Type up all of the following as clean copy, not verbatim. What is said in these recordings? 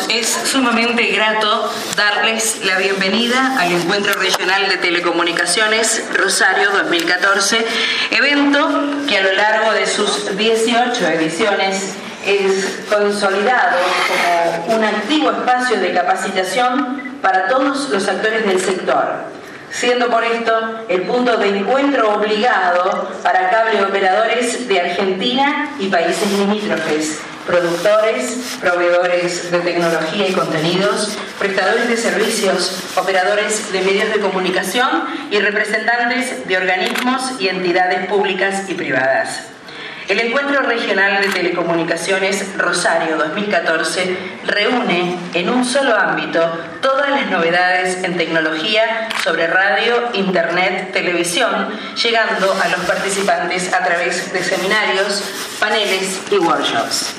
Nos es sumamente grato darles la bienvenida al Encuentro Regional de Telecomunicaciones Rosario 2014, evento que a lo largo de sus 18 ediciones es consolidado como un activo espacio de capacitación para todos los actores del sector, siendo por esto el punto de encuentro obligado para cable operadores de Argentina y países limítrofes, productores, proveedores de tecnología y contenidos, prestadores de servicios, operadores de medios de comunicación y representantes de organismos y entidades públicas y privadas. El Encuentro Regional de Telecomunicaciones Rosario 2014 reúne en un solo ámbito todas las novedades en tecnología sobre radio, internet, televisión, llegando a los participantes a través de seminarios, paneles y workshops.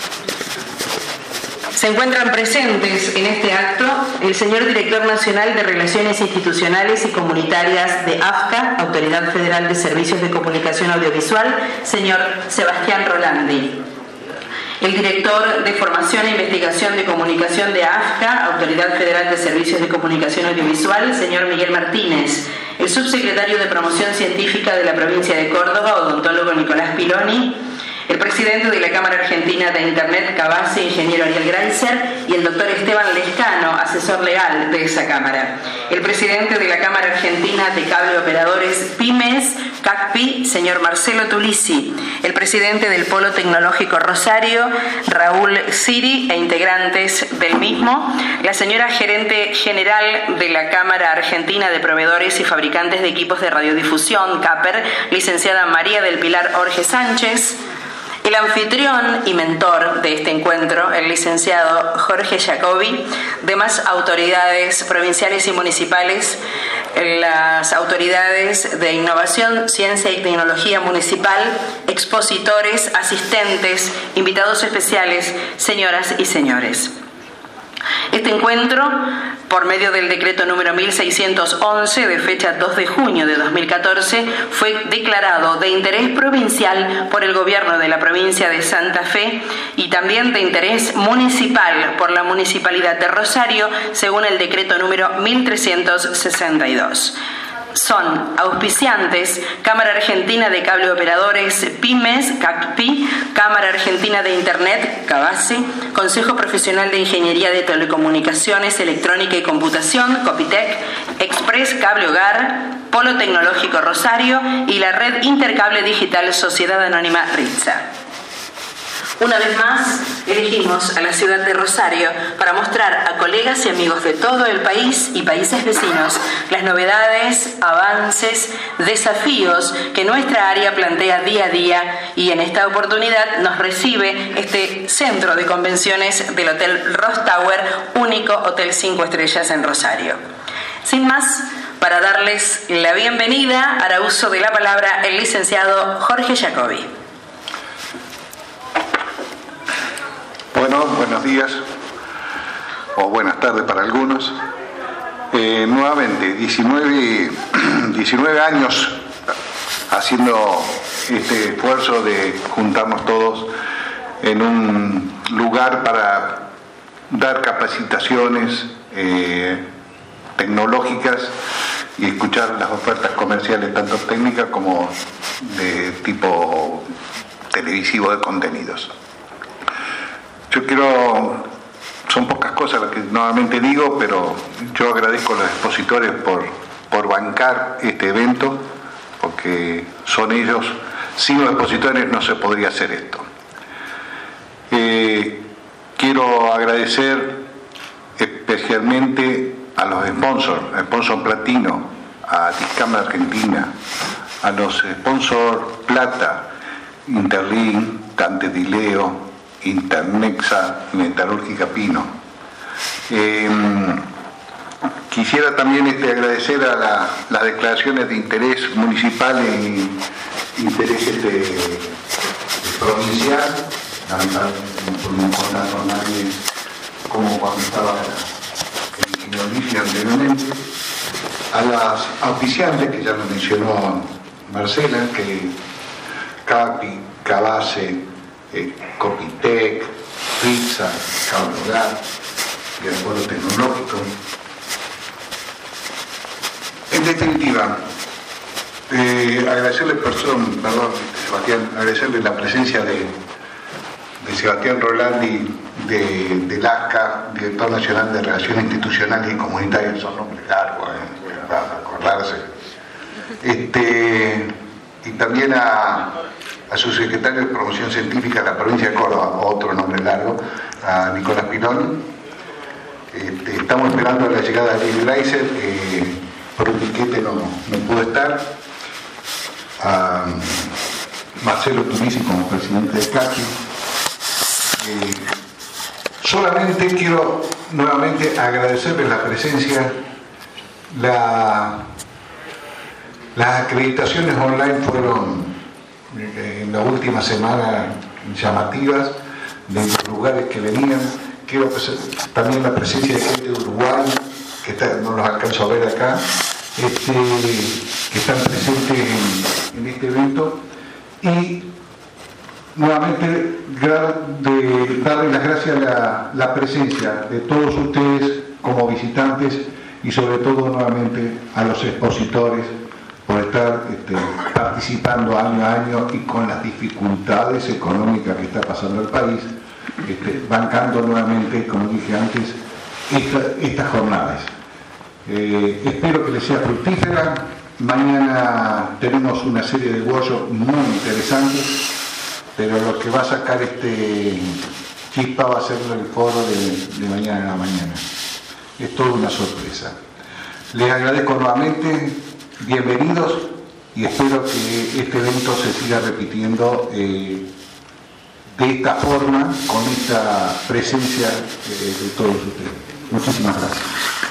Se encuentran presentes en este acto el señor Director Nacional de Relaciones Institucionales y Comunitarias de AFCA, Autoridad Federal de Servicios de Comunicación Audiovisual, señor Sebastián Rolandi. El Director de Formación e Investigación de Comunicación de AFCA, Autoridad Federal de Servicios de Comunicación Audiovisual, señor Miguel Martínez. El Subsecretario de Promoción Científica de la Provincia de Córdoba, odontólogo Nicolás Piloni. El presidente de la Cámara Argentina de Internet, Cabase, ingeniero Ariel Greiser, y el doctor Esteban Lescano, asesor legal de esa Cámara. El presidente de la Cámara Argentina de Cable Operadores Pymes, CACPI, señor Marcelo Tulisi. El presidente del Polo Tecnológico Rosario, Raúl Siri, e integrantes del mismo. La señora gerente general de la Cámara Argentina de Proveedores y Fabricantes de Equipos de Radiodifusión, CAPER, licenciada María del Pilar Orge Sánchez. El anfitrión y mentor de este encuentro, el licenciado Jorge Jacobi, demás autoridades provinciales y municipales, las autoridades de innovación, ciencia y tecnología municipal, expositores, asistentes, invitados especiales, señoras y señores. Este encuentro, por medio del decreto número 1611 de fecha 2 de junio de 2014, fue declarado de interés provincial por el gobierno de la provincia de Santa Fe y también de interés municipal por la municipalidad de Rosario, según el decreto número 1362. Son auspiciantes Cámara Argentina de Cable Operadores Pymes, CACPI, Cámara Argentina de Internet, CABASE, Consejo Profesional de Ingeniería de Telecomunicaciones, Electrónica y Computación, COPITEC, Express Cable Hogar, Polo Tecnológico Rosario y la Red Intercable Digital Sociedad Anónima RITSA. Una vez más, elegimos a la ciudad de Rosario para mostrar a colegas y amigos de todo el país y países vecinos las novedades, avances, desafíos que nuestra área plantea día a día, y en esta oportunidad nos recibe este centro de convenciones del Hotel Ross Tower, único hotel 5 estrellas en Rosario. Sin más, para darles la bienvenida, hará uso de la palabra el licenciado Jorge Jacobi. Bueno, buenos días o buenas tardes para algunos. Nuevamente, 19 años haciendo este esfuerzo de juntarnos todos en un lugar para dar capacitaciones tecnológicas y escuchar las ofertas comerciales, tanto técnicas como de tipo televisivo de contenidos. Son pocas cosas las que normalmente digo, pero yo agradezco a los expositores por bancar este evento, porque son ellos, sin los expositores no se podría hacer esto. Quiero agradecer especialmente a los sponsor platino, a Discama Argentina, a los sponsor plata, Interlink, Dante Di Leo, Internexa, Metalúrgica Pino. Quisiera también agradecer a las declaraciones de interés municipal y intereses provincial, lamentablemente no pudimos contar con nadie como cuando estaba el ingeniero Ligia anteriormente, a las auspiciantes que ya lo mencionó Marcela, que CAPI, CABASE, COPITEC, RITSA, Cable Hogar, y al polo tecnológico. En definitiva, agradecerle la presencia de Sebastián Rolandi, del ASCA, Director Nacional de Relaciones Institucionales y Comunitarias, son nombres largos, para acordarse. Y también a su secretario de Promoción Científica de la provincia de Córdoba, otro nombre largo, a Nicolás Pinoni. Estamos esperando la llegada de Lili Greiser, por un piquete no pudo estar. A Marcelo Tunisi como presidente de CACI. Solamente quiero nuevamente agradecerles la presencia. Las acreditaciones online fueron en la última semana llamativas de los lugares que venían. Quiero también la presencia de gente de Uruguay, que no los alcanzo a ver acá, que están presentes en este evento. Y nuevamente darle las gracias a la presencia de todos ustedes como visitantes y sobre todo nuevamente a los expositores por estar participando año a año y con las dificultades económicas que está pasando el país, bancando nuevamente, como dije antes, estas jornadas. Espero que les sea fructífera. Mañana tenemos una serie de workshops muy interesantes, pero lo que va a sacar chispa va a ser el foro de mañana en la mañana. Es toda una sorpresa. Les agradezco nuevamente, bienvenidos, y espero que este evento se siga repitiendo de esta forma, con esta presencia de todos ustedes. Muchísimas gracias.